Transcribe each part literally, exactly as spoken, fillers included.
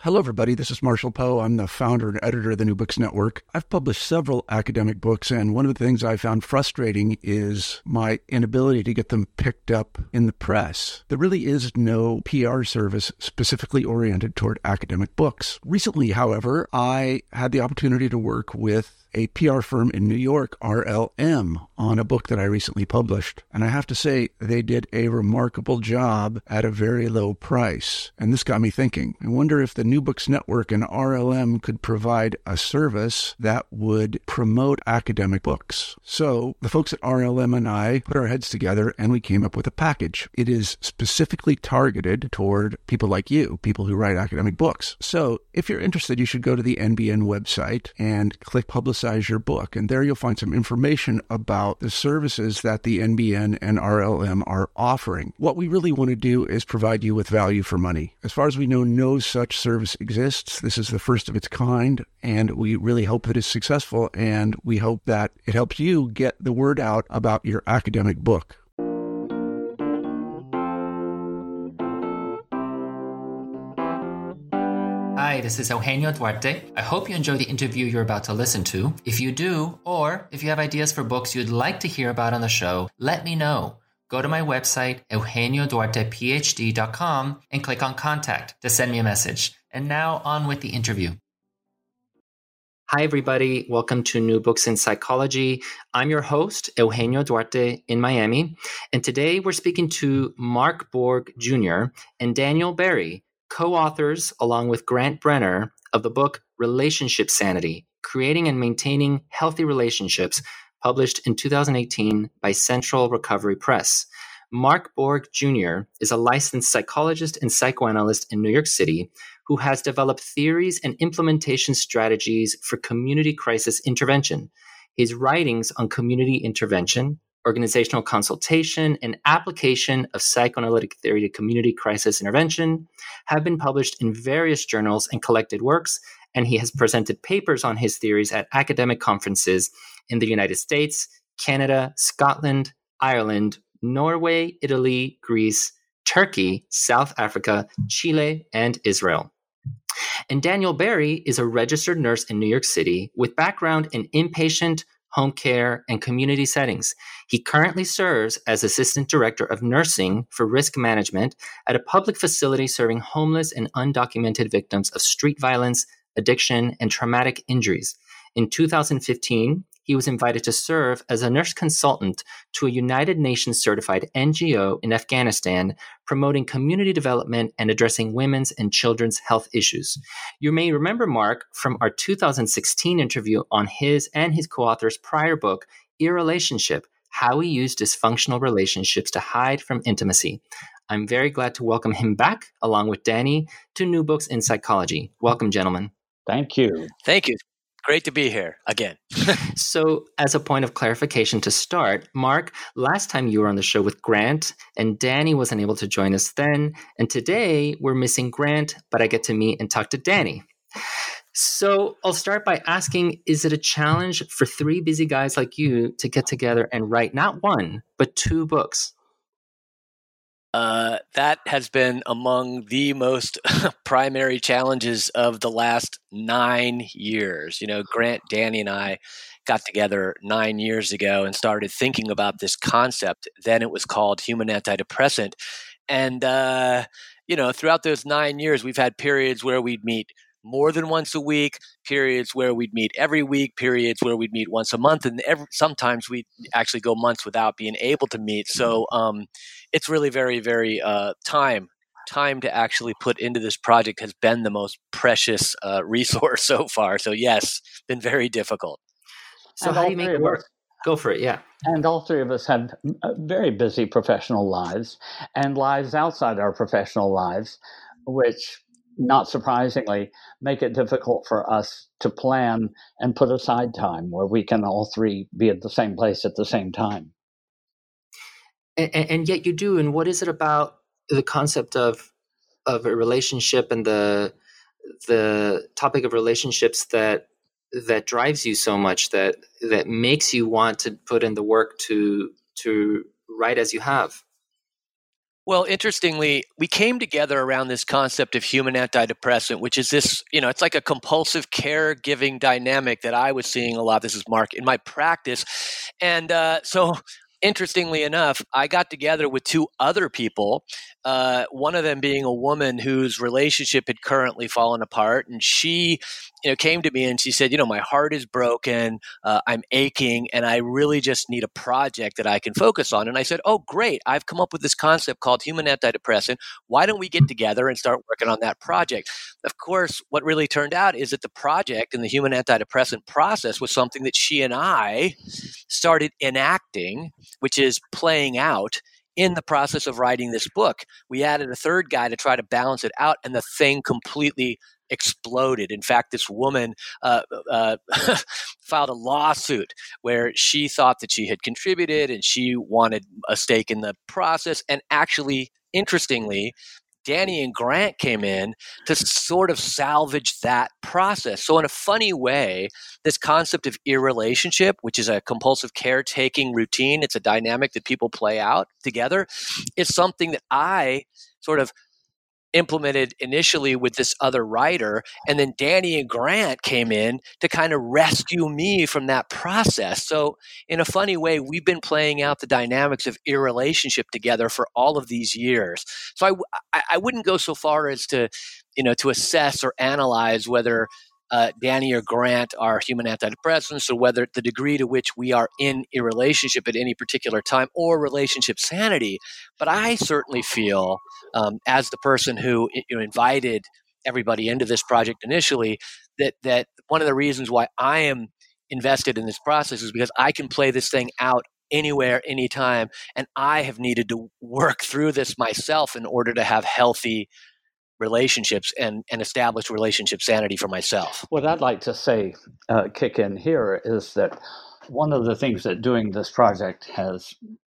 Hello, everybody. This is Marshall Poe. I'm the founder and editor of the New Books Network. I've published several academic books, and one of the things I found frustrating is my inability to get them picked up in the press. There really is no P R service specifically oriented toward academic books. Recently, however, I had the opportunity to work with a P R firm in New York, R L M, on a book that I recently published. And I have to say, they did a remarkable job at a very low price. And this got me thinking. I wonder if the New Books Network and R L M could provide a service that would promote academic books. So the folks at R L M and I put our heads together and we came up with a package. It is specifically targeted toward people like you, people who write academic books. So if you're interested, you should go to the N B N website and click Publicize your book. And there you'll find some information about the services that the N B N and R L M are offering. What we really want to do is provide you with value for money. As far as we know, no such service exists. This is the first of its kind, and we really hope that it's successful, and we hope that it helps you get the word out about your academic book. Hi, this is Eugenio Duarte. I hope you enjoy the interview you're about to listen to. If you do, or if you have ideas for books you'd like to hear about on the show, let me know. Go to my website, eugenio duarte p h d dot com, and click on Contact to send me a message. And now on with the interview. Hi, everybody. Welcome to New Books in Psychology. I'm your host, Eugenio Duarte in Miami. And today we're speaking to Mark Borg Junior and Daniel Berry, co-authors, along with Grant Brenner, of the book Relationship Sanity, Creating and Maintaining Healthy Relationships, published in two thousand eighteen by Central Recovery Press. Mark Borg Junior is a licensed psychologist and psychoanalyst in New York City who has developed theories and implementation strategies for community crisis intervention. His writings on community intervention, organizational consultation, and application of psychoanalytic theory to community crisis intervention have been published in various journals and collected works, and he has presented papers on his theories at academic conferences in the United States, Canada, Scotland, Ireland, Norway, Italy, Greece, Turkey, South Africa, Chile, and Israel. And Daniel Berry is a registered nurse in New York City with background in inpatient, home care, and community settings. He currently serves as Assistant Director of Nursing for Risk Management at a public facility serving homeless and undocumented victims of street violence, addiction, and traumatic injuries. In two thousand fifteen, he was invited to serve as a nurse consultant to a United Nations certified N G O in Afghanistan, promoting community development and addressing women's and children's health issues. You may remember Mark from our two thousand sixteen interview on his and his co-author's prior book, Irrelationship: How We Use Dysfunctional Relationships to Hide from Intimacy. I'm very glad to welcome him back, along with Danny, to New Books in Psychology. Welcome, gentlemen. Thank you. Thank you. Great to be here again. So, as a point of clarification to start, Mark, last time you were on the show with Grant, and Danny wasn't able to join us then. And today we're missing Grant, but I get to meet and talk to Danny. So I'll start by asking, is it a challenge for three busy guys like you to get together and write not one, but two books? Uh, that has been among the most primary challenges of the last nine years. You know, Grant, Danny, and I got together nine years ago and started thinking about this concept. Then it was called human antidepressant. And, uh, you know, throughout those nine years, we've had periods where we'd meet more than once a week, periods where we'd meet every week, periods where we'd meet once a month, and every, sometimes we'd actually go months without being able to meet. So um, it's really very, very uh, time time to actually put into this project has been the most precious uh, resource so far. So yes, been very difficult. So And how all do you make three it of work? us- Go for it, yeah. And all three of us have uh, very busy professional lives and lives outside our professional lives, which, not surprisingly, make it difficult for us to plan and put aside time where we can all three be at the same place at the same time. And, and, and yet you do. And what is it about the concept of of a relationship and the the topic of relationships that that drives you so much, that that makes you want to put in the work to to write as you have? Well, interestingly, we came together around this concept of human antidepressant, which is this, you know, it's like a compulsive caregiving dynamic that I was seeing a lot. This is Mark in my practice. And uh, so, interestingly enough, I got together with two other people, uh, one of them being a woman whose relationship had currently fallen apart. And she, you know, came to me and she said, you know, my heart is broken, uh, I'm aching, and I really just need a project that I can focus on. And I said, oh, great. I've come up with this concept called human antidepressant. Why don't we get together and start working on that project? Of course, what really turned out is that the project and the human antidepressant process was something that she and I started enacting, which is playing out in the process of writing this book. We added a third guy to try to balance it out, and the thing completely exploded. In fact, this woman uh, uh, filed a lawsuit where she thought that she had contributed and she wanted a stake in the process. And actually, interestingly, Danny and Grant came in to sort of salvage that process. So in a funny way, this concept of irrelationship, which is a compulsive caretaking routine, it's a dynamic that people play out together, is something that I sort of implemented initially with this other writer, and then Danny and Grant came in to kind of rescue me from that process. So in a funny way, we've been playing out the dynamics of irrelationship together for all of these years. So I, I, I wouldn't go so far as to, you know, to assess or analyze whether uh, Danny or Grant are human antidepressants, or whether the degree to which we are in a relationship at any particular time, or relationship sanity. But I certainly feel, um, as the person who, you know, invited everybody into this project initially, that that one of the reasons why I am invested in this process is because I can play this thing out anywhere, anytime, and I have needed to work through this myself in order to have healthy relationships and, and establish relationship sanity for myself. What I'd like to say, uh, kick in here, is that one of the things that doing this project has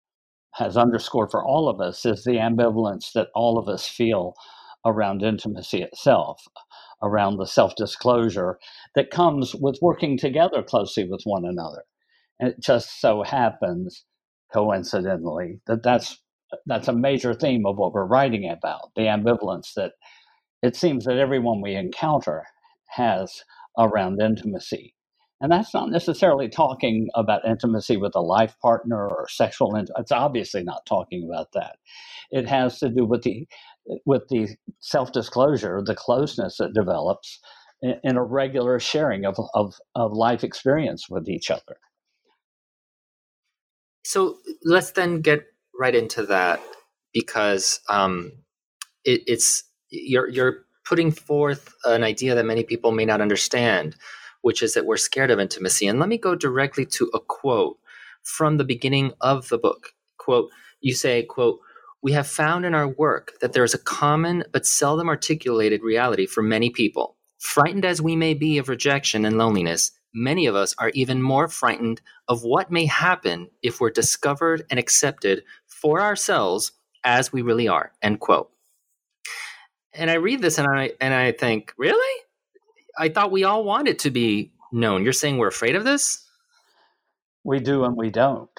has underscored for all of us is the ambivalence that all of us feel around intimacy itself, around the self-disclosure that comes with working together closely with one another. And it just so happens, coincidentally, that that's that's a major theme of what we're writing about, the ambivalence that it seems that everyone we encounter has around intimacy. And that's not necessarily talking about intimacy with a life partner or sexual int- it's obviously not talking about that. It has to do with the with the self-disclosure, the closeness that develops in, in a regular sharing of, of, of life experience with each other. So let's then get right into that, because um, it, it's you're you're putting forth an idea that many people may not understand, which is that we're scared of intimacy. And let me go directly to a quote from the beginning of the book. Quote, you say, quote, "We have found in our work that there is a common but seldom articulated reality for many people. Frightened as we may be of rejection and loneliness, many of us are even more frightened of what may happen if we're discovered and accepted for ourselves as we really are," end quote. And I read this and I and I think, really? I thought we all wanted to be known. You're saying we're afraid of this? We do and we don't.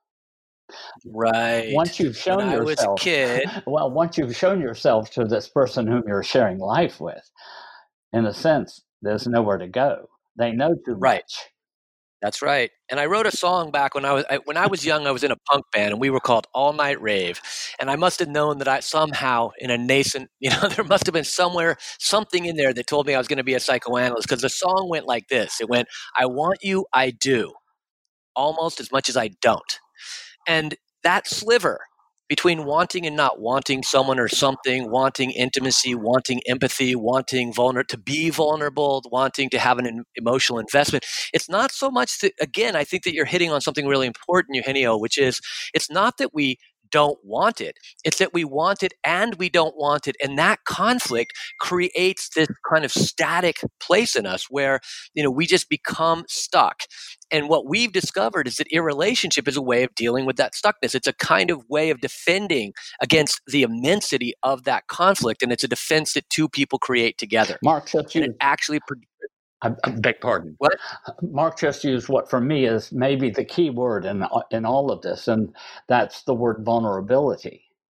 Right. Once you've shown when yourself, I was a kid, well, once you've shown yourself to this person whom you're sharing life with, in a sense, there's nowhere to go. They know too right. much. That's right. And I wrote a song back when I was I, when I was young. I was in a punk band, and we were called All Night Rave. And I must have known that I somehow, in a nascent, you know, there must have been somewhere something in there that told me I was going to be a psychoanalyst. Because the song went like this: it went, "I want you, I do, almost as much as I don't." And that sliver between wanting and not wanting someone or something, wanting intimacy, wanting empathy, wanting vulner- to be vulnerable, wanting to have an emotional investment. It's not so much that, again, I think that you're hitting on something really important, Eugenio, which is it's not that we don't want it. It's that we want it and we don't want it. And that conflict creates this kind of static place in us where, you know, we just become stuck. And what we've discovered is that irrelationship is a way of dealing with that stuckness. It's a kind of way of defending against the immensity of that conflict. And it's a defense that two people create together. Mark just and used, it actually pro- I, I beg pardon. What? Mark just used what for me is maybe the key word in in all of this, and that's the word vulnerability.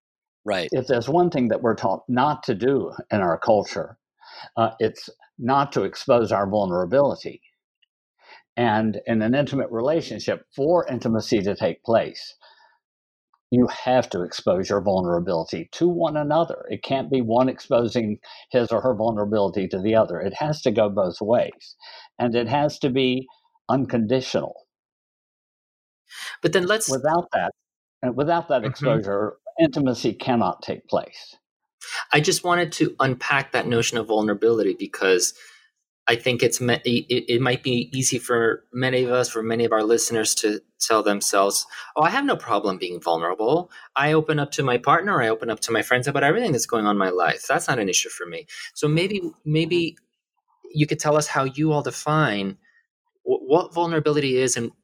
Right. If there's one thing that we're taught not to do in our culture, uh, it's not to expose our vulnerability. And in an intimate relationship, for intimacy to take place, you have to expose your vulnerability to one another. It can't be one exposing his or her vulnerability to the other. It has to go both ways. And it has to be unconditional. But then let's Without that, and without that Mhm. exposure, intimacy cannot take place. I just wanted to unpack that notion of vulnerability, because I think it's it, it might be easy for many of us, for many of our listeners, to tell themselves, "Oh, I have no problem being vulnerable. I open up to my partner, I open up to my friends about everything that's going on in my life. That's not an issue for me." So maybe maybe you could tell us how you all define what vulnerability is, and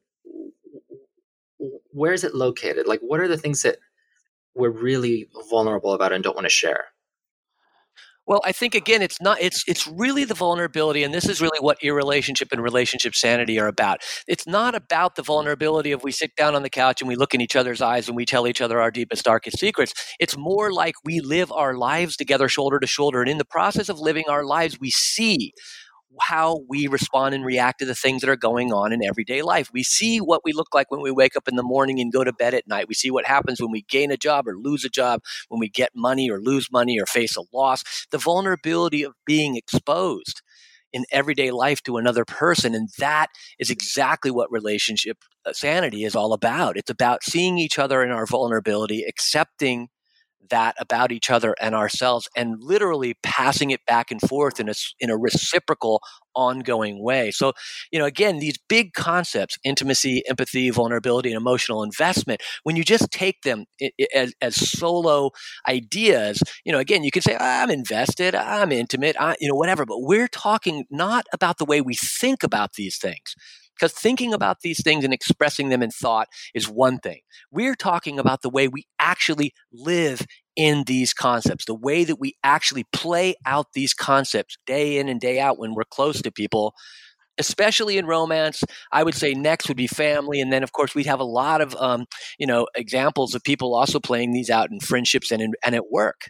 where is it located? Like, what are the things that we're really vulnerable about and don't want to share? Well, I think again, it's not. It's it's really the vulnerability, and this is really what irrelationship and relationship sanity are about. It's not about the vulnerability of we sit down on the couch and we look in each other's eyes and we tell each other our deepest, darkest secrets. It's more like we live our lives together, shoulder to shoulder, and in the process of living our lives, we see how we respond and react to the things that are going on in everyday life. We see what we look like when we wake up in the morning and go to bed at night. We see what happens when we gain a job or lose a job, when we get money or lose money or face a loss. The vulnerability of being exposed in everyday life to another person. And that is exactly what relationship sanity is all about. It's about seeing each other in our vulnerability, accepting that about each other and ourselves, and literally passing it back and forth in a, in a reciprocal, ongoing way. So, you know, again, these big concepts, intimacy, empathy, vulnerability, and emotional investment, when you just take them as, as solo ideas, you know, again, you can say, I'm invested, I'm intimate, I, you know, whatever, but we're talking not about the way we think about these things. Because thinking about these things and expressing them in thought is one thing. We're talking about the way we actually live in these concepts, the way that we actually play out these concepts day in and day out when we're close to people, especially in romance. I would say next would be family. And then, of course, we'd have a lot of, um, you know, examples of people also playing these out in friendships and, in, and at work.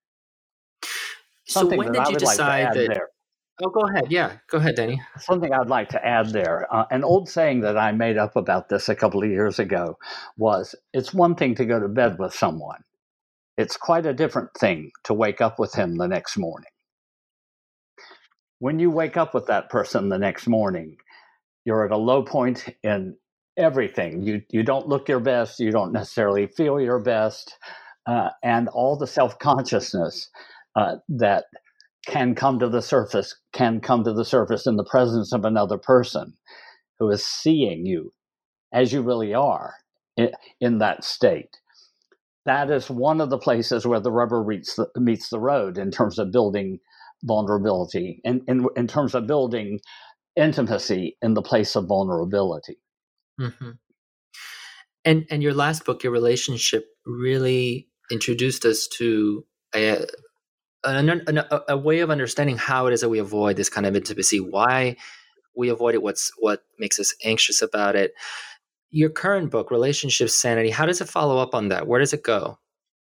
So Something when that did I you would like to decide add that? there. Oh, go ahead. Yeah, go ahead, Danny. Something I'd like to add there. Uh, an old saying that I made up about this a couple of years ago was, it's one thing to go to bed with someone. It's quite a different thing to wake up with him the next morning. When you wake up with that person the next morning, you're at a low point in everything. You, you don't look your best. You don't necessarily feel your best. Uh, and all the self-consciousness uh, that can come to the surface, can come to the surface in the presence of another person who is seeing you as you really are in, in that state. That is one of the places where the rubber meets the, meets the road in terms of building vulnerability, and in, in, in terms of building intimacy in the place of vulnerability. Mm-hmm. And and your last book, Your Relationship, really introduced us to a, a, a way of understanding how it is that we avoid this kind of intimacy, why we avoid it, what's what makes us anxious about it. Your current book, Relationship Sanity, how does it follow up on that? Where does it go?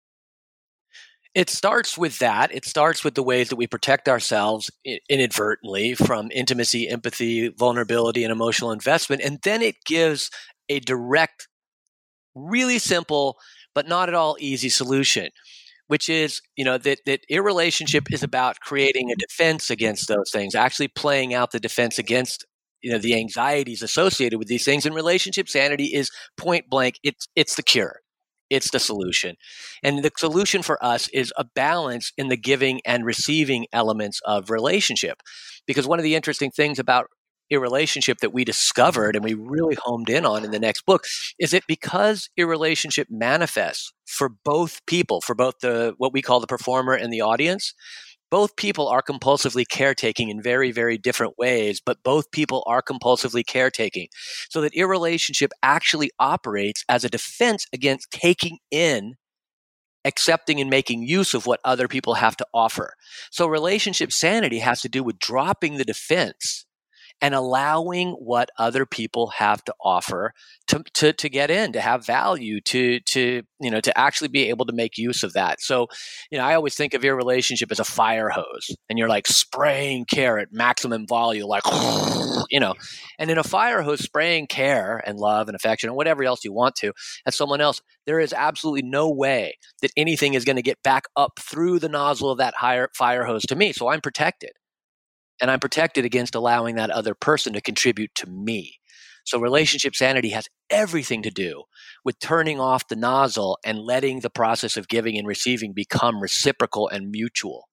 It starts with that. It starts with the ways that we protect ourselves inadvertently from intimacy, empathy, vulnerability, and emotional investment. And then it gives a direct, really simple, but not at all easy solution, which is, you know, that, that irrelationship is about creating a defense against those things, actually playing out the defense against, you know, the anxieties associated with these things. And relationship sanity is point blank. It's, it's the cure. It's the solution. And the solution for us is a balance in the giving and receiving elements of relationship. Because one of the interesting things about irrelationship that we discovered and we really homed in on in the next book is that because irrelationship manifests for both people, for both the what we call the performer and the audience, both people are compulsively caretaking in very, very different ways, but both people are compulsively caretaking. So that irrelationship actually operates as a defense against taking in, accepting, and making use of what other people have to offer. So relationship sanity has to do with dropping the defense and allowing what other people have to offer to, to, to get in, to have value, to, to, you know, to actually be able to make use of that. So, you know, I always think of your relationship as a fire hose, and you're like spraying care at maximum volume, like, you know, and in a fire hose, spraying care and love and affection and whatever else you want to at someone else, there is absolutely no way that anything is going to get back up through the nozzle of that higher fire hose to me. So I'm protected. And I'm protected against allowing that other person to contribute to me. So relationship sanity has everything to do with turning off the nozzle and letting the process of giving and receiving become reciprocal and mutual.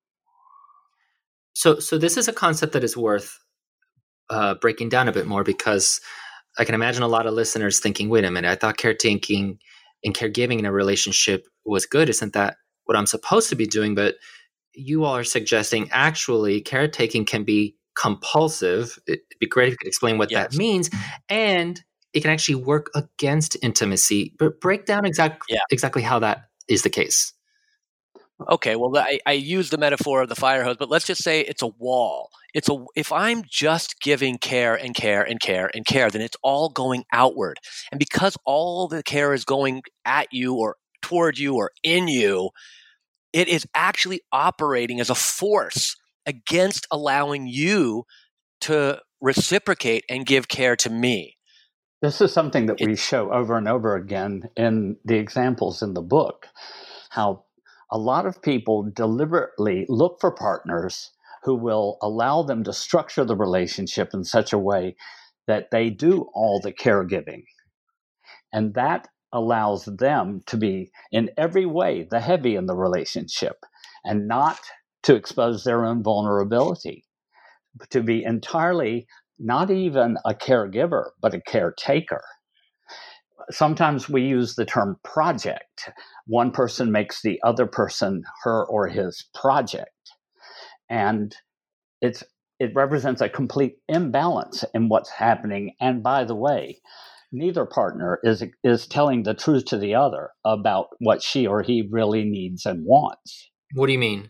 So, so this is a concept that is worth uh, breaking down a bit more, because I can imagine a lot of listeners thinking, wait a minute, I thought caretaking and caregiving in a relationship was good. Isn't that what I'm supposed to be doing? But you all are suggesting actually caretaking can be compulsive. It'd be great if you could explain what Yes. that means. And it can actually work against intimacy. But break down exact, Yeah. exactly how that is the case. Okay, well, I, I use the metaphor of the fire hose, but let's just say it's a wall. It's a if I'm just giving care and care and care and care, then it's all going outward. And because all the care is going at you or toward you or in you, it is actually operating as a force against allowing you to reciprocate and give care to me. This is something that It- we show over and over again in the examples in the book, how a lot of people deliberately look for partners who will allow them to structure the relationship in such a way that they do all the caregiving. And that allows them to be in every way the heavy in the relationship and not to expose their own vulnerability, to be entirely not even a caregiver, but a caretaker. Sometimes we use the term project. One person makes the other person her or his project. And it's it represents a complete imbalance in what's happening. And by the way, neither partner is is telling the truth to the other about what she or he really needs and wants. What do you mean?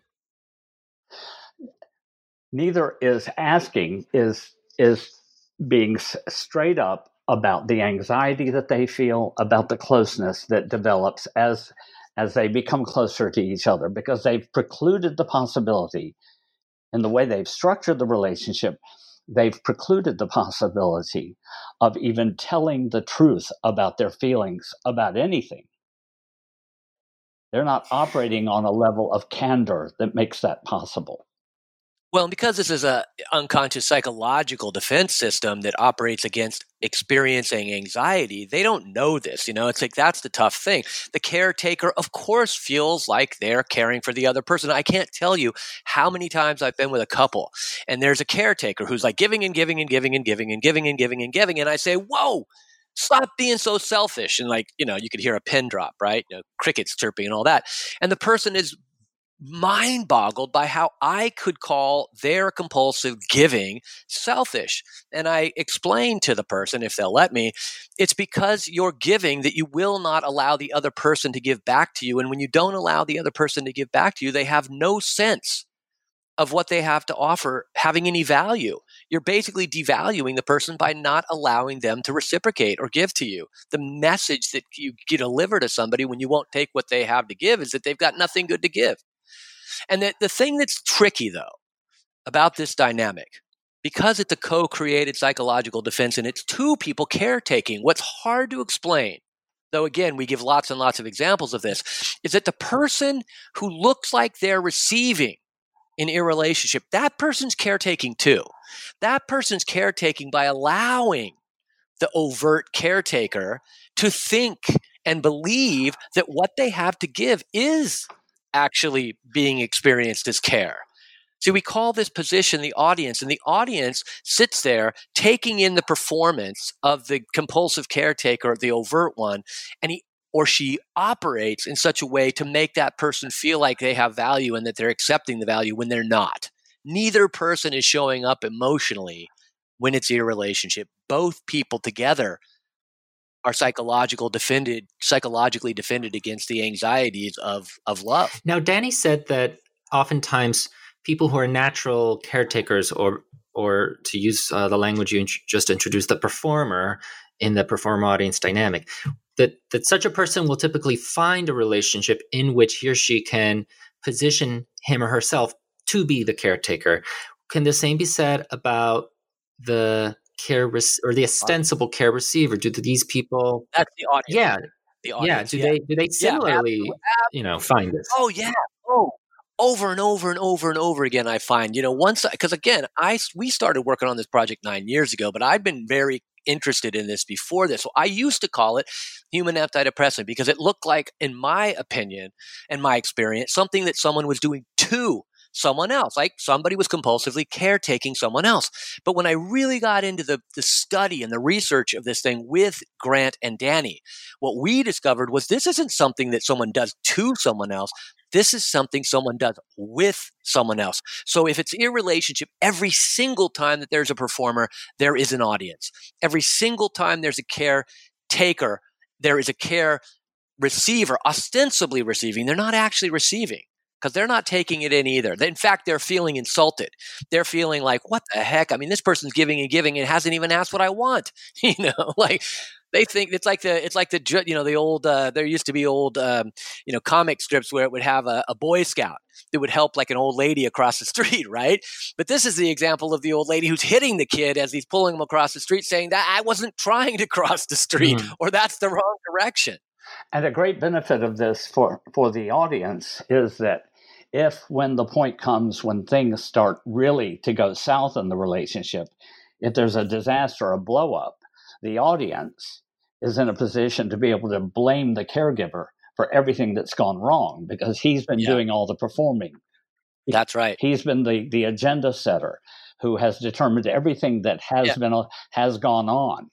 Neither is asking, is is being s- straight up about the anxiety that they feel, about the closeness that develops as as they become closer to each other, because they've precluded the possibility in the way they've structured the relationship. They've precluded the possibility of even telling the truth about their feelings about anything. They're not operating on a level of candor that makes that possible. Well, because this is a unconscious psychological defense system that operates against experiencing anxiety, they don't know this. You know, it's like that's the tough thing. The caretaker, of course, feels like they're caring for the other person. I can't tell you how many times I've been with a couple and there's a caretaker who's like giving and giving and giving and giving and giving and giving and giving. And I say, whoa, stop being so selfish. And like, you know, you could hear a pin drop, right? You know, crickets chirping and all that. And the person is mind boggled by how I could call their compulsive giving selfish. And I explain to the person, if they'll let me, it's because you're giving that you will not allow the other person to give back to you. And when you don't allow the other person to give back to you, they have no sense of what they have to offer having any value. You're basically devaluing the person by not allowing them to reciprocate or give to you. The message that you deliver to somebody when you won't take what they have to give is that they've got nothing good to give. And the, the thing that's tricky, though, about this dynamic, because it's a co-created psychological defense and it's two people caretaking, what's hard to explain, though, again, we give lots and lots of examples of this, is that the person who looks like they're receiving in a relationship, that person's caretaking too. That person's caretaking by allowing the overt caretaker to think and believe that what they have to give is actually being experienced as care. See, we call this position the audience, and the audience sits there taking in the performance of the compulsive caretaker, the overt one, and he or she operates in such a way to make that person feel like they have value and that they're accepting the value when they're not. Neither person is showing up emotionally when it's a relationship. Both people together are psychological defended, psychologically defended against the anxieties of, of love. Now, Danny said that oftentimes people who are natural caretakers or or to use uh, the language you int- just introduced, the performer in the performer audience dynamic, that that such a person will typically find a relationship in which he or she can position him or herself to be the caretaker. Can the same be said about the care rec- or the ostensible care receiver? Do these people? That's the audience. Yeah, The yeah. audience. Do yeah. they do they Yeah, similarly, absolutely. you know, find this? Oh yeah. Oh, over and over and over and over again. I find, you know, once because again, I we started working on this project nine years ago, but I've been very interested in this before this. So I used to call it human antidepressant because it looked like, in my opinion and my experience, something that someone was doing to someone else, like somebody was compulsively caretaking someone else. But when I really got into the, the study and the research of this thing with Grant and Danny, what we discovered was this isn't something that someone does to someone else. This is something someone does with someone else. So if it's in a relationship, every single time that there's a performer, there is an audience. Every single time there's a caretaker, there is a care receiver, ostensibly receiving. They're not actually receiving because they're not taking it in either. In fact, they're feeling insulted. They're feeling like, what the heck? I mean, this person's giving and giving and hasn't even asked what I want. You know, like they think it's like the, it's like the, you know, the old, uh, there used to be old, um, you know, comic strips where it would have a, a Boy Scout that would help like an old lady across the street, right? But this is the example of the old lady who's hitting the kid as he's pulling him across the street saying that I wasn't trying to cross the street mm. or that's the wrong direction. And a great benefit of this for, for the audience is that if when the point comes when things start really to go south in the relationship, if there's a disaster, a blow up, the audience is in a position to be able to blame the caregiver for everything that's gone wrong because he's been yeah. doing all the performing. That's right. He's been the, the agenda setter who has determined everything that has yeah. been has gone on.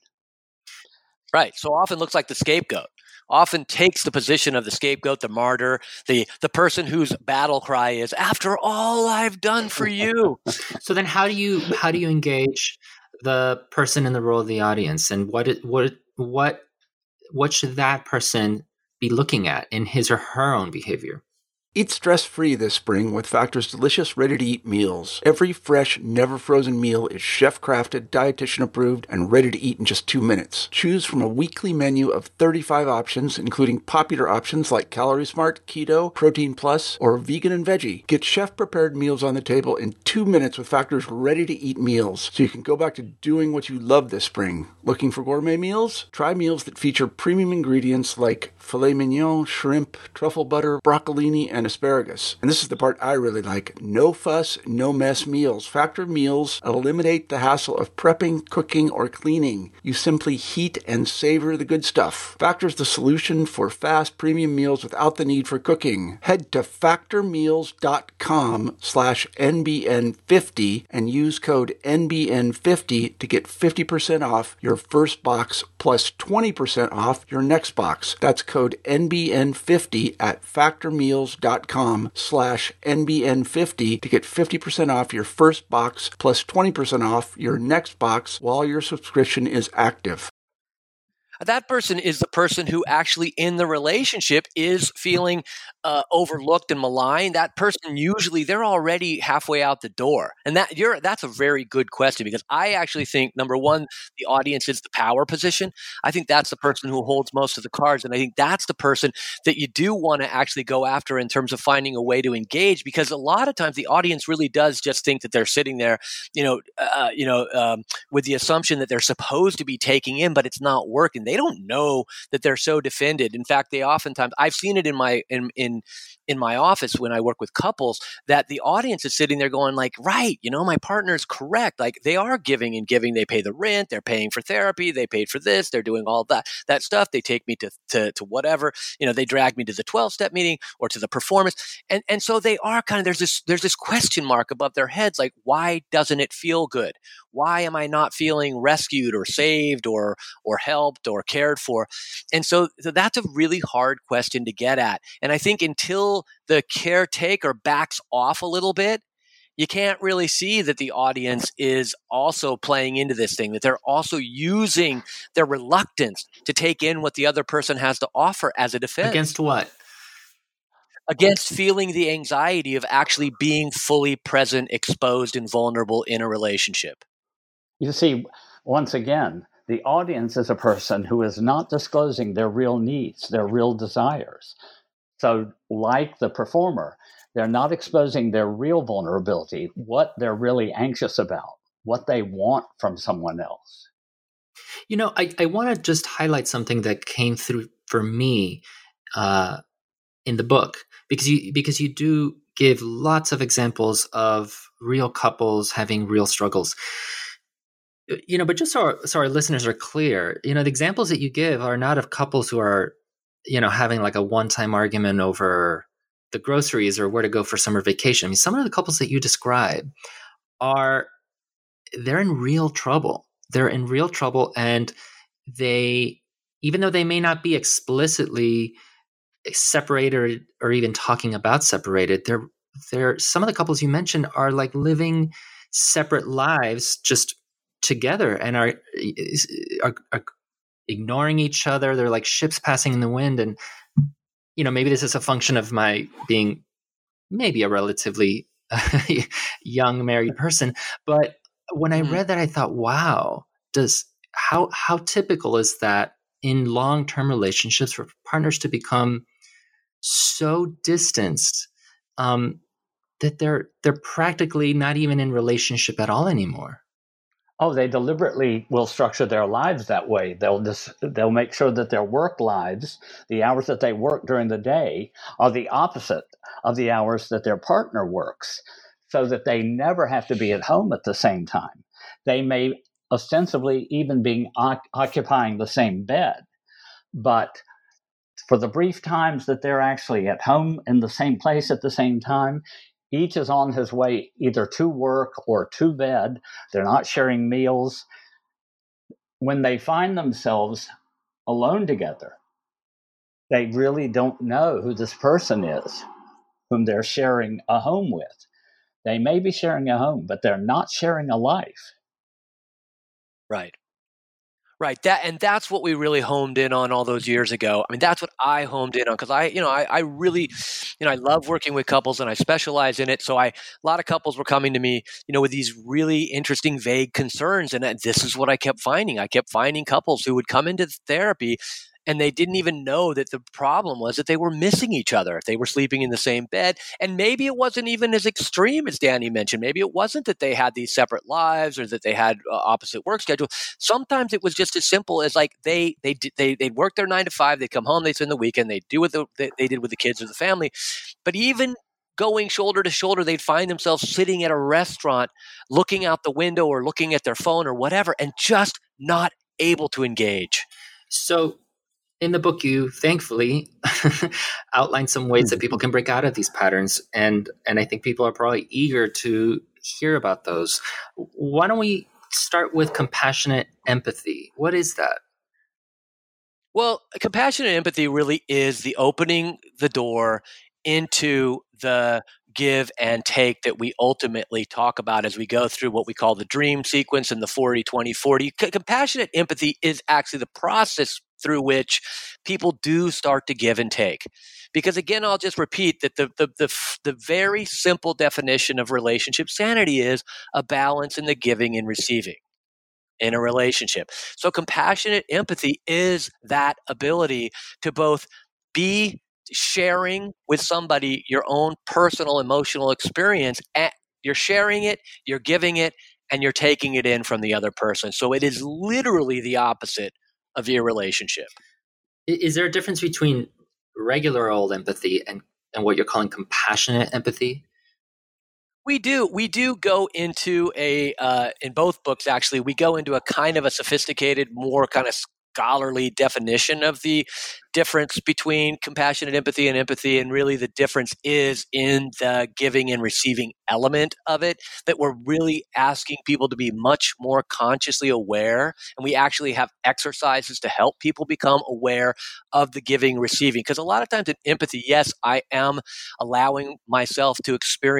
Right. So often looks like the scapegoat. Often takes the position of the scapegoat, the martyr, the the person whose battle cry is, after all I've done for you. So then how do you how do you engage the person in the role of the audience, and what what what what should that person be looking at in his or her own behavior? Eat stress-free this spring with Factor's delicious, ready-to-eat meals. Every fresh, never-frozen meal is chef-crafted, dietitian-approved, and ready to eat in just two minutes. Choose from a weekly menu of thirty-five options, including popular options like Calorie Smart, Keto, Protein Plus, or Vegan and Veggie. Get chef-prepared meals on the table in two minutes with Factor's ready-to-eat meals, so you can go back to doing what you love this spring. Looking for gourmet meals? Try meals that feature premium ingredients like filet mignon, shrimp, truffle butter, broccolini, and asparagus. And this is the part I really like. No fuss, no mess meals. Factor meals eliminate the hassle of prepping, cooking, or cleaning. You simply heat and savor the good stuff. Factor's the solution for fast premium meals without the need for cooking. Head to factormeals.com slash NBN50 and use code N B N fifty to get fifty percent off your first box plus twenty percent off your next box. That's code N B N fifty at factormeals.com slash NBN50 to get fifty percent off your first box plus twenty percent off your next box while your subscription is active. That person is the person who actually in the relationship is feeling uh, overlooked and maligned. That person usually they're already halfway out the door, and that you're that's a very good question because I actually think number one, the audience is the power position. I think that's the person who holds most of the cards, and I think that's the person that you do want to actually go after in terms of finding a way to engage. Because a lot of times the audience really does just think that they're sitting there, you know, uh, you know, um, with the assumption that they're supposed to be taking in, but it's not working. They don't know that they're so defended. In fact, they oftentimes, I've seen it in my in in in my office when I work with couples, that the audience is sitting there going like, right, you know, my partner's correct. Like they are giving and giving. They pay the rent, they're paying for therapy, they paid for this, they're doing all that that stuff. They take me to to, to whatever, you know, they drag me to the twelve-step meeting or to the performance. And and so they are kind of, there's this there's this question mark above their heads, like, why doesn't it feel good? Why am I not feeling rescued or saved or or helped or cared for? And so, so that's a really hard question to get at. And I think until the caretaker backs off a little bit, you can't really see that the audience is also playing into this thing, that they're also using their reluctance to take in what the other person has to offer as a defense. Against what? against feeling the anxiety of actually being fully present, exposed, and vulnerable in a relationship. You see, once again, the audience is a person who is not disclosing their real needs, their real desires. So, like the performer, they're not exposing their real vulnerability, what they're really anxious about, what they want from someone else. You know, I, I want to just highlight something that came through for me uh, in the book, because you because you do give lots of examples of real couples having real struggles. You know, but just so our, so our listeners are clear, you know, the examples that you give are not of couples who are, you know, having like a one-time argument over the groceries or where to go for summer vacation. I mean, some of the couples that you describe are, they're in real trouble. They're in real trouble, and they, even though they may not be explicitly separated or, or even talking about separated, they're, they're, some of the couples you mentioned are like living separate lives just together and are, are, are ignoring each other. They're like ships passing in the wind. And, you know, maybe this is a function of my being maybe a relatively young married person. But when I read that, I thought, wow, does how how typical is that in long-term relationships for partners to become so distanced um, that they're they're practically not even in relationship at all anymore? Oh, they deliberately will structure their lives that way. They'll just they'll make sure that their work lives, the hours that they work during the day, are the opposite of the hours that their partner works, so that they never have to be at home at the same time. They may ostensibly even be occupying the same bed, but for the brief times that they're actually at home in the same place at the same time, each is on his way either to work or to bed. They're not sharing meals. When they find themselves alone together, they really don't know who this person is whom they're sharing a home with. They may be sharing a home, but they're not sharing a life. Right. Right. That and that's what we really homed in on all those years ago. I mean, that's what I homed in on because I, you know, I, I really, you know, I love working with couples and I specialize in it. So I, a lot of couples were coming to me, you know, with these really interesting, vague concerns. And this is what I kept finding. I kept finding couples who would come into therapy and they didn't even know that the problem was that they were missing each other. They were sleeping in the same bed. And maybe it wasn't even as extreme as Danny mentioned. Maybe it wasn't that they had these separate lives or that they had uh, opposite work schedules. Sometimes it was just as simple as like they they they they'd work their nine to five. They'd come home. They'd spend the weekend. They'd do what the, they, they did with the kids or the family. But even going shoulder to shoulder, they'd find themselves sitting at a restaurant, looking out the window or looking at their phone or whatever, and just not able to engage. So in the book, you thankfully outline some ways that people can break out of these patterns. And, and I think people are probably eager to hear about those. Why don't we start with compassionate empathy? What is that? Well, compassionate empathy really is the opening the door into the give and take that we ultimately talk about as we go through what we call the dream sequence and the forty twenty forty. C- compassionate empathy is actually the process through which people do start to give and take. Because again, I'll just repeat that the, the, the, the very simple definition of relationship sanity is a balance in the giving and receiving in a relationship. So compassionate empathy is that ability to both be sharing with somebody your own personal emotional experience. And you're sharing it, you're giving it, and you're taking it in from the other person. So it is literally the opposite of your relationship. Is there a difference between regular old empathy and, and what you're calling compassionate empathy? We do. We do go into a, uh, in both books, actually, we go into a kind of a sophisticated, more kind of scholarly definition of the difference between compassionate empathy and empathy. And really the difference is in the giving and receiving element of it, that we're really asking people to be much more consciously aware. And we actually have exercises to help people become aware of the giving, receiving. Because a lot of times in empathy, yes, I am allowing myself to experience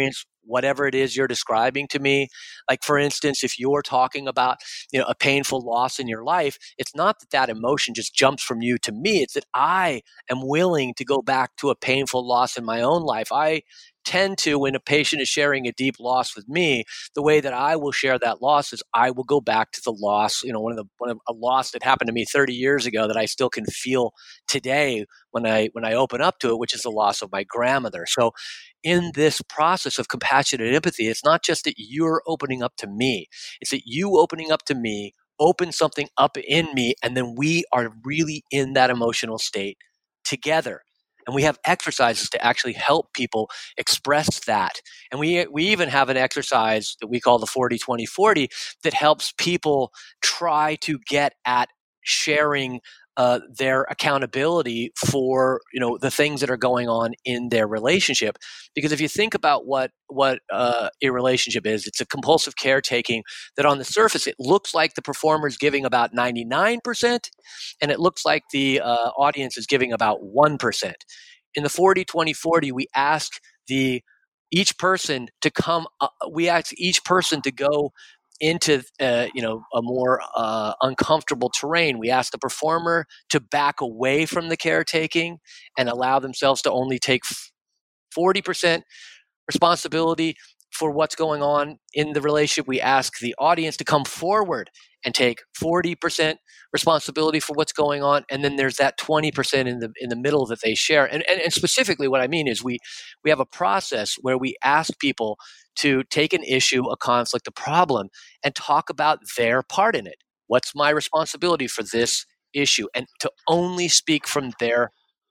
whatever it is you're describing to me. Like, for instance, if you're talking about, you know, a painful loss in your life, it's not that that emotion just jumps from you to me. It's that I am willing to go back to a painful loss in my own life. I tend to, when a patient is sharing a deep loss with me, the way that I will share that loss is I will go back to the loss, you know, one of the one of a loss that happened to me thirty years ago that I still can feel today when I when I open up to it, which is the loss of my grandmother. So in this process of compassionate empathy, it's not just that you're opening up to me, it's that you opening up to me open something up in me, and then we are really in that emotional state together. And we have exercises to actually help people express that. And we we even have an exercise that we call the forty twenty forty that helps people try to get at sharing uh, their accountability for, you know, the things that are going on in their relationship. Because if you think about what what uh, a relationship is, it's a compulsive caretaking that on the surface it looks like the performer is giving about ninety-nine percent, and it looks like the uh, audience is giving about one percent. In the forty twenty forty, we ask the each person to come. Uh, we ask each person to go into uh, you know a more uh, uncomfortable terrain. We ask the performer to back away from the caretaking and allow themselves to only take forty percent responsibility for what's going on in the relationship. We ask the audience to come forward and take forty percent responsibility for what's going on, and then there's that twenty percent in the in the middle that they share. And, and and specifically, what I mean is we we have a process where we ask people to take an issue, a conflict, a problem, and talk about their part in it. What's my responsibility for this issue? And to only speak from their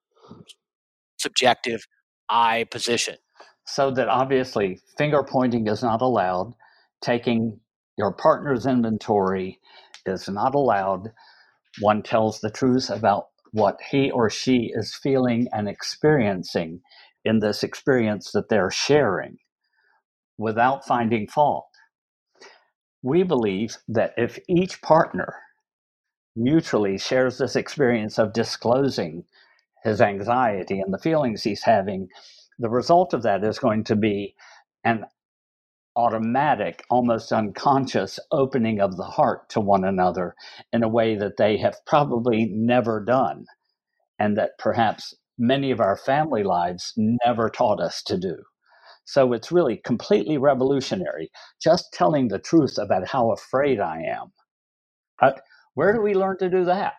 subjective I position. So that obviously finger pointing is not allowed. Taking your partner's inventory is not allowed. One tells the truth about what he or she is feeling and experiencing in this experience that they're sharing without finding fault. We believe that if each partner mutually shares this experience of disclosing his anxiety and the feelings he's having, the result of that is going to be an automatic, almost unconscious opening of the heart to one another in a way that they have probably never done, and that perhaps many of our family lives never taught us to do. So it's really completely revolutionary, just telling the truth about how afraid I am. Uh, where do we learn to do that?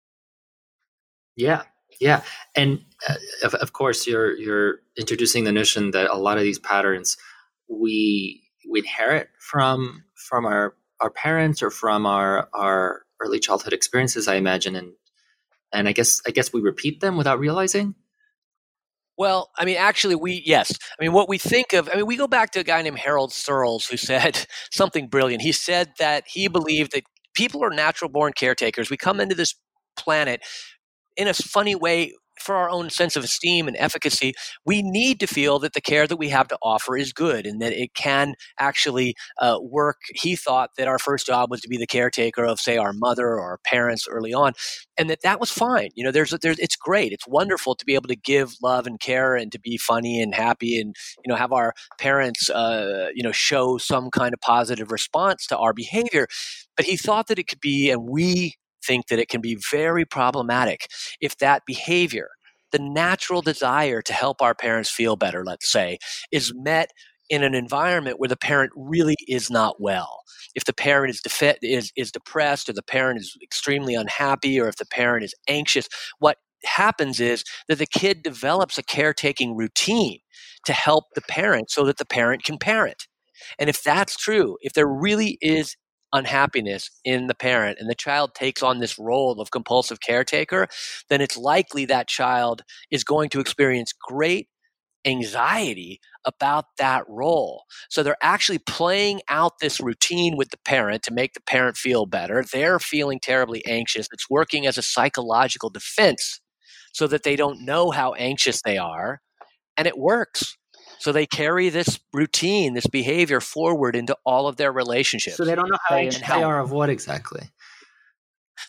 Yeah, yeah. And uh, of, of course, you're you're introducing the notion that a lot of these patterns we we inherit from from our our parents or from our our early childhood experiences, I imagine, and and I guess I guess we repeat them without realizing. Well, I mean, actually, we, yes. I mean, what we think of, I mean, we go back to a guy named Harold Searles who said something brilliant. He said that he believed that people are natural born caretakers. We come into this planet in a funny way for our own sense of esteem and efficacy. We need to feel that the care that we have to offer is good and that it can actually uh, work. He thought that our first job was to be the caretaker of, say, our mother or our parents early on, and that that was fine. You know, there's, there's, it's great. It's wonderful to be able to give love and care and to be funny and happy and, you know, have our parents, uh, you know, show some kind of positive response to our behavior. But he thought that it could be, and we think that it can be very problematic if that behavior, the natural desire to help our parents feel better, let's say, is met in an environment where the parent really is not well. If the parent is defe- is is depressed, or the parent is extremely unhappy, or if the parent is anxious, what happens is that the kid develops a caretaking routine to help the parent so that the parent can parent. And if that's true, if there really is unhappiness in the parent and the child takes on this role of compulsive caretaker, then it's likely that child is going to experience great anxiety about that role. So they're actually playing out this routine with the parent to make the parent feel better. They're feeling terribly anxious. It's working as a psychological defense so that they don't know how anxious they are, and it works. So they carry this routine, this behavior forward into all of their relationships. So they don't know how anxious they are of what exactly?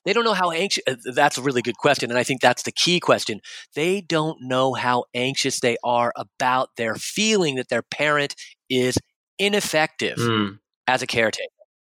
They don't know how anxious. That's a really good question. And I think that's the key question. They don't know how anxious they are about their feeling that their parent is ineffective Mm. as a caretaker.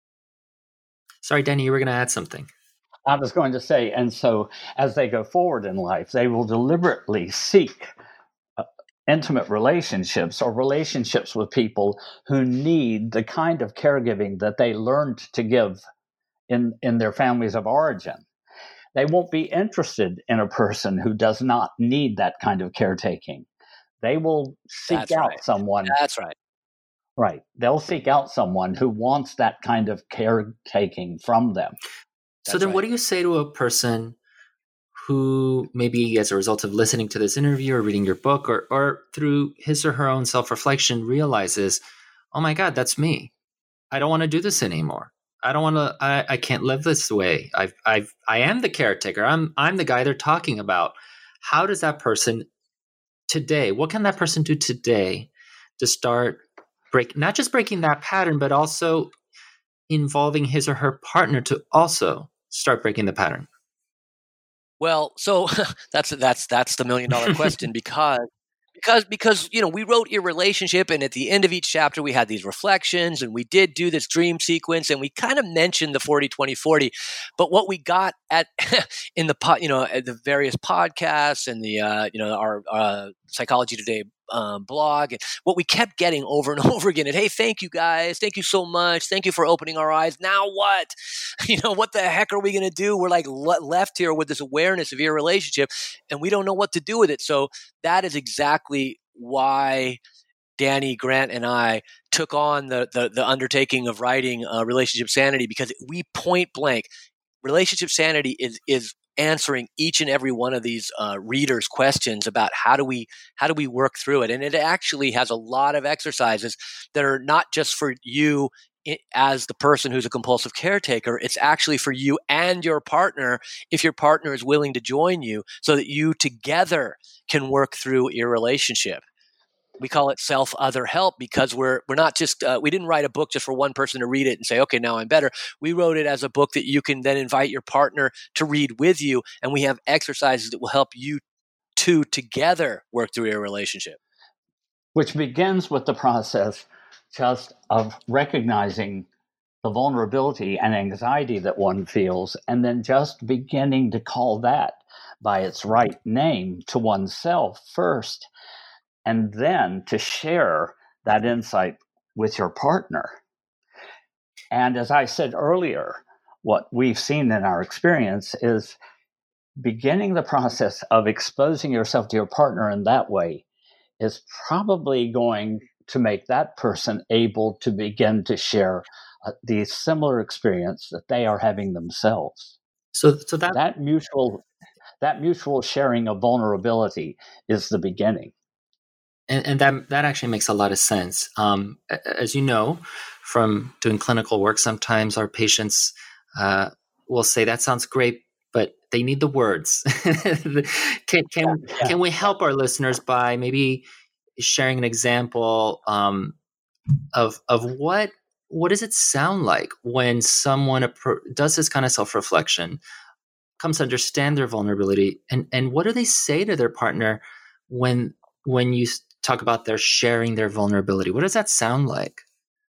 Sorry, Danny, you were going to add something. I was going to say, and so as they go forward in life, they will deliberately seek uh, intimate relationships or relationships with people who need the kind of caregiving that they learned to give in, in their families of origin. They won't be interested in a person who does not need that kind of caretaking. They will seek That's out right. someone. That's right. Right. They'll seek out someone who wants that kind of caretaking from them. So That's then right. what do you say to a person who maybe as a result of listening to this interview or reading your book or, or through his or her own self-reflection realizes, oh my God, that's me. I don't want to do this anymore. I don't want to, I, I can't live this way. I've, I've, I am the caretaker. I'm, I'm the guy they're talking about. How does that person today, what can that person do today to start break, not just breaking that pattern, but also involving his or her partner to also start breaking the pattern? Well, so that's that's that's the million dollar question because because because you know we wrote Your Relationship, and at the end of each chapter we had these reflections, and we did do this dream sequence, and we kind of mentioned the forty twenty forty. But what we got at in the po- you know at the various podcasts and the uh, you know our uh, Psychology Today um, blog, and what we kept getting over and over again, and hey, thank you guys, thank you so much, thank you for opening our eyes. Now what? You know, what the heck are we going to do? We're like le- left here with this awareness of your relationship, and we don't know what to do with it. So that is exactly why Danny, Grant, and I took on the the, the undertaking of writing uh, Relationship Sanity, because we point blank, Relationship Sanity is is answering each and every one of these uh, readers' questions about how do we how do we work through it, and it actually has a lot of exercises that are not just for you as the person who's a compulsive caretaker. It's actually for you and your partner, if your partner is willing to join you, so that you together can work through your relationship. We call it self-other help because we're we're not just uh, we didn't write a book just for one person to read it and say, okay, now I'm better. We wrote it as a book that you can then invite your partner to read with you, and we have exercises that will help you two together work through your relationship. Which begins with the process just of recognizing the vulnerability and anxiety that one feels, and then just beginning to call that by its right name to oneself first, and then to share that insight with your partner. And as I said earlier, what we've seen in our experience is beginning the process of exposing yourself to your partner in that way is probably going to make that person able to begin to share uh, the similar experience that they are having themselves. So, so that that mutual that mutual sharing of vulnerability is the beginning. And, and that that actually makes a lot of sense. Um, as you know, from doing clinical work, sometimes our patients uh, will say, "That sounds great, but they need the words." can can Yeah, yeah. can we help our listeners by maybe sharing an example um, of of what what does it sound like when someone appro- does this kind of self reflection, comes to understand their vulnerability, and and what do they say to their partner when when you talk about their sharing their vulnerability? What does that sound like?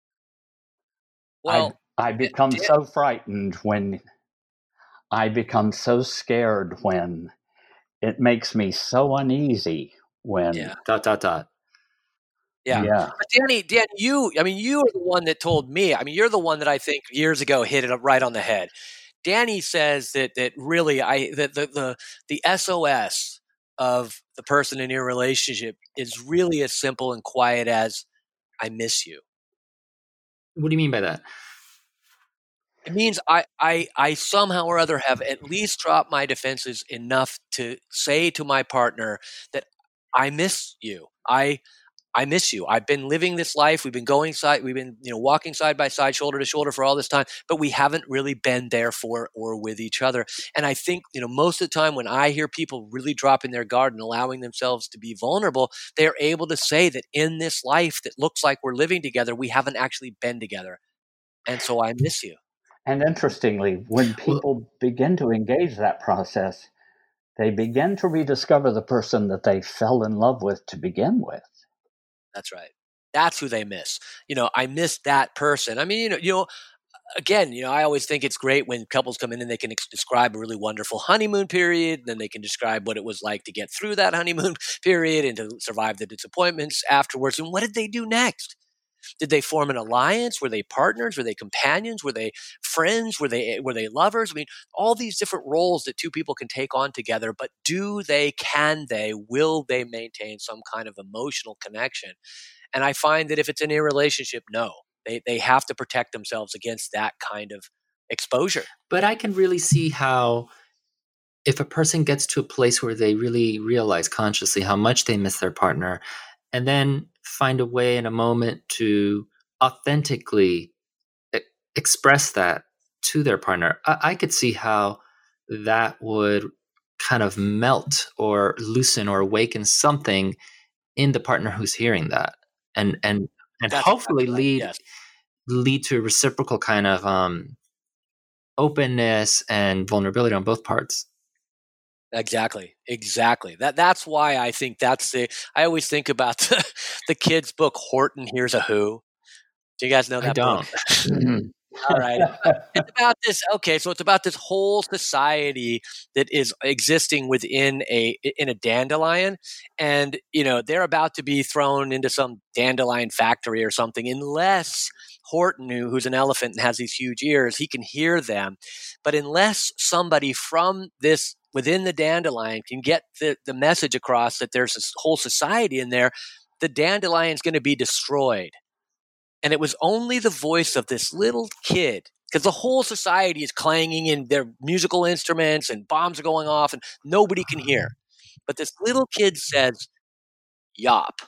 Well, I, I become Dan- so frightened when I become so scared when it makes me so uneasy when yeah. Dot dot dot. Yeah. yeah. But Danny, Dan, you, I mean, you are the one that told me, I mean, you're the one that I think years ago hit it right on the head. Danny says that, that really I, that the, the, the S O S of the person in your relationship is really as simple and quiet as, I miss you. What do you mean by that? It means I, I, I somehow or other have at least dropped my defenses enough to say to my partner that I miss you. I, I miss you. I've been living this life. We've been going side, we've been, you know, walking side by side, shoulder to shoulder for all this time, but we haven't really been there for or with each other. And I think, you know, most of the time when I hear people really dropping their guard and allowing themselves to be vulnerable, they're able to say that in this life that looks like we're living together, we haven't actually been together. And so I miss you. And interestingly, when people well, begin to engage that process, they begin to rediscover the person that they fell in love with to begin with. That's right. That's who they miss. You know, I miss that person. I mean, you know, you know, again, you know, I always think it's great when couples come in and they can ex- describe a really wonderful honeymoon period. And then they can describe what it was like to get through that honeymoon period and to survive the disappointments afterwards. And what did they do next? Did they form an alliance? Were they partners? Were they companions? Were they friends? Were they were they lovers? I mean, all these different roles that two people can take on together. But do they, can they, will they maintain some kind of emotional connection? And I find that if it's in a relationship, no. They they have to protect themselves against that kind of exposure. But I can really see how if a person gets to a place where they really realize consciously how much they miss their partner, and then find a way in a moment to authentically e- express that to their partner, I-, I could see how that would kind of melt or loosen or awaken something in the partner who's hearing that, and and and That's hopefully exactly right. lead Yes. lead to a reciprocal kind of um, openness and vulnerability on both parts. Exactly. Exactly. That that's why I think that's the, I always think about the, the kids' book, Horton Hears a Who. Do you guys know that I don't. book? All right. It's about this. Okay. So it's about this whole society that is existing within a, in a dandelion. And, you know, they're about to be thrown into some dandelion factory or something, unless Horton, who, who's an elephant and has these huge ears, he can hear them. But unless somebody from this, within the dandelion can get the, the message across that there's this whole society in there, the dandelion's going to be destroyed. And it was only the voice of this little kid, because the whole society is clanging in their musical instruments and bombs are going off and nobody can hear. But this little kid says, "Yop."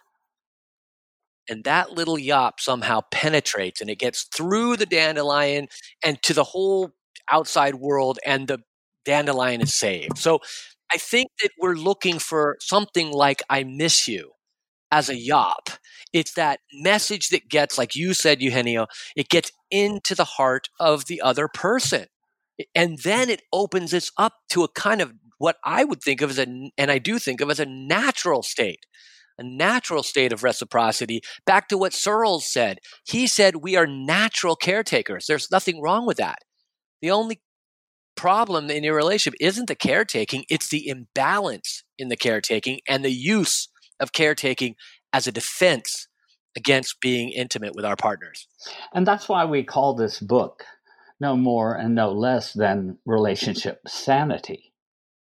And that little yop somehow penetrates and it gets through the dandelion and to the whole outside world, and the dandelion is saved. So I think that we're looking for something like "I miss you" as a yop. It's that message that gets, like you said, Eugenio, it gets into the heart of the other person. And then it opens us up to a kind of what I would think of as a, and I do think of as a natural state, a natural state of reciprocity. Back to what Searles said. He said, we are natural caretakers. There's nothing wrong with that. The only problem in your relationship isn't the caretaking, it's the imbalance in the caretaking and the use of caretaking as a defense against being intimate with our partners. And that's why we call this book no more and no less than Relationship Sanity.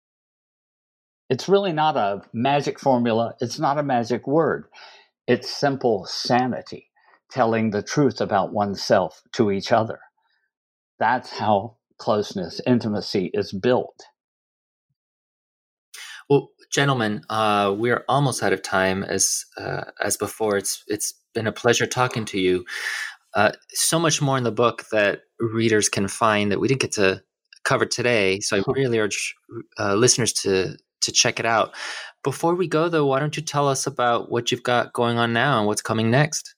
It's really not a magic formula. It's not a magic word. It's simple sanity, telling the truth about oneself to each other. That's how closeness, intimacy is built. Well, gentlemen, uh, we're almost out of time. As uh, as before, it's it's been a pleasure talking to you. Uh, so much more in the book that readers can find that we didn't get to cover today. So I really urge uh, listeners to to check it out. Before we go, though, why don't you tell us about what you've got going on now and what's coming next?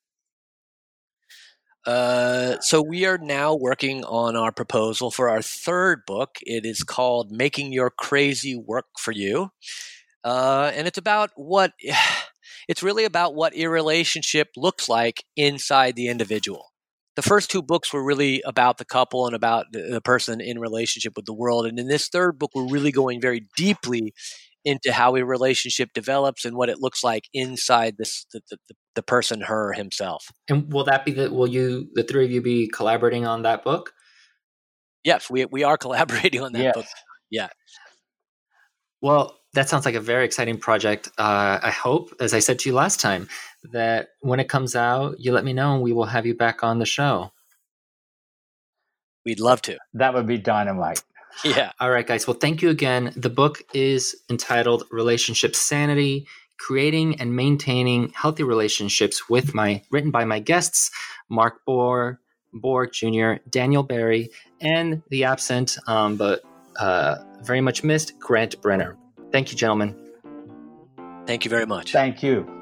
Uh, so we are now working on our proposal for our third book. It is called Making Your Crazy Work for You. Uh, and it's about what, it's really about what a relationship looks like inside the individual. The first two books were really about the couple and about the, the person in relationship with the world. And in this third book, we're really going very deeply into how a relationship develops and what it looks like inside this the, the, the person, her, himself. And will that be the, will you, the three of you be collaborating on that book? Yes, we we are collaborating on that Yes. book. Yeah. Well, that sounds like a very exciting project. Uh, I hope, as I said to you last time, that when it comes out, you let me know and we will have you back on the show. We'd love to. That would be dynamite. Yeah. All right, guys. Well, thank you again. The book is entitled Relationship Sanity, Creating and Maintaining Healthy Relationships with my, written by my guests, Mark Bohr, Borg Junior, Daniel Barry, and the absent, um, but uh, very much missed, Grant Brenner. Thank you, gentlemen. Thank you very much. Thank you.